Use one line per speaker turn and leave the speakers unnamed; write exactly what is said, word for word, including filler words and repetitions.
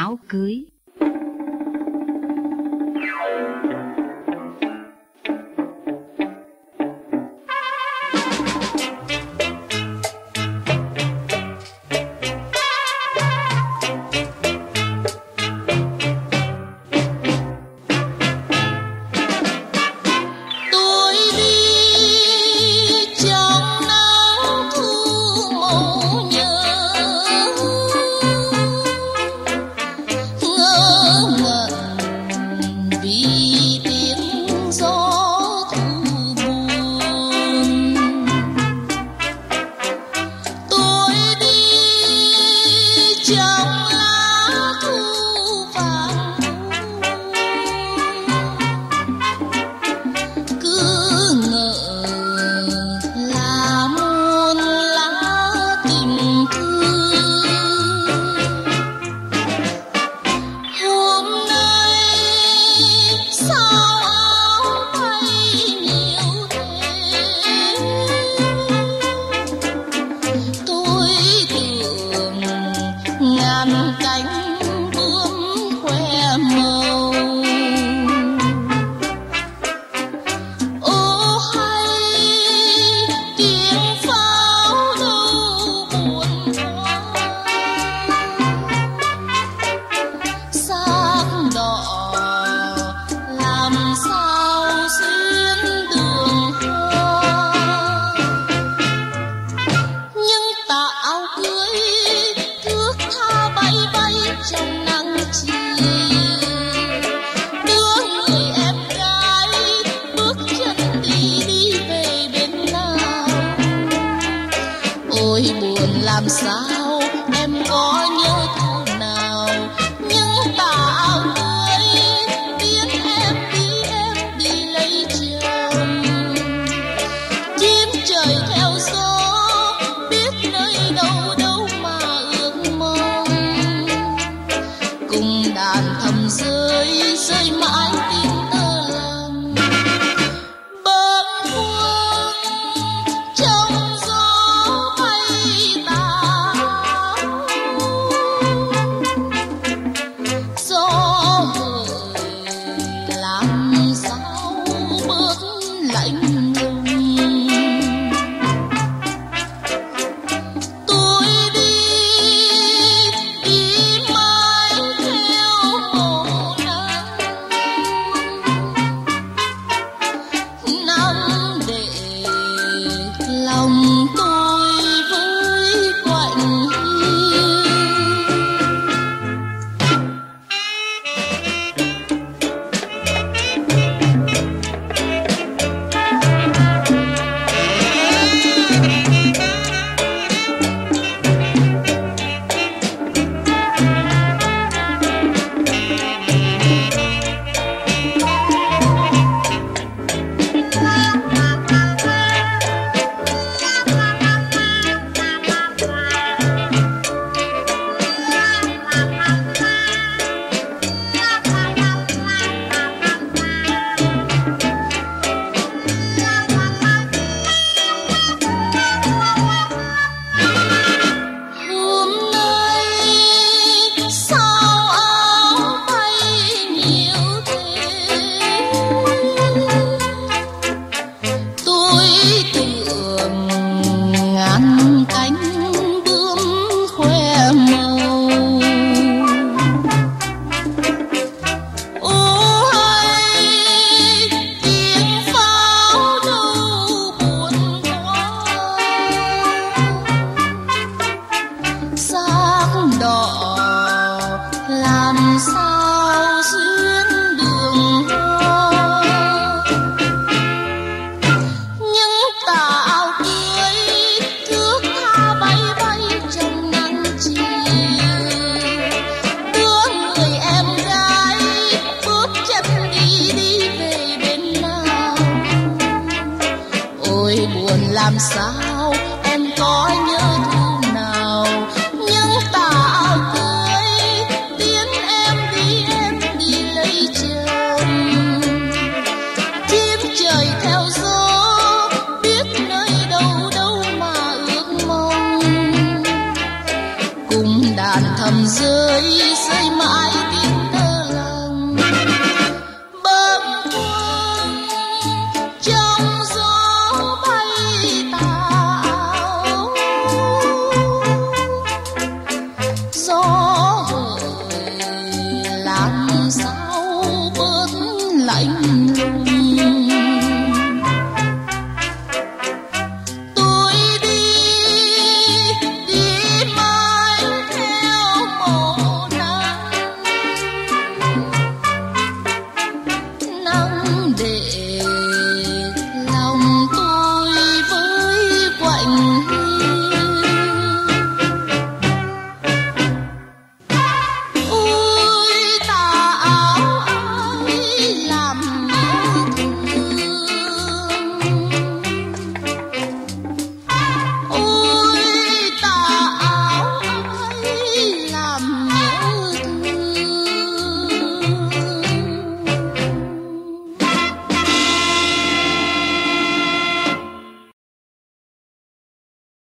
áo cưới.
Làm sao em có nhớ câu nào những tà áo cưới biến em đi em đi lấy chồng. Chim trời theo gió biết nơi đâu đâu mà ước mong, cùng đàn thầm rơi rơi mãi tiếng tơ lòng. Bâng khuâng trong gió bay tà, gió hời làm sao bước lạnh lùng. Tôi đi đi mãi theo màu nắng, nắng để lòng tôi với quạnh hiu. Hôm nay sao áo bay nhiều thế, tôi tưởng ngàn cánh bướm khoe màu. Ô hay tiếng pháo đâu buồn quá, sắc đỏ làm sao xuyến đường hoa. Những tà áo cưới thước tha bay bay trong nắng chiều, đưa người em gái bước chân đi đi về bên nào. Ôi buồn làm sao em có nhớ thu nào những tà áo cưới biến em đi em đi lấy chồng. Chim trời theo gió biết nơi đâu đâu mà ước mong, cùng đàn thầm rơi rơi mãi từ xa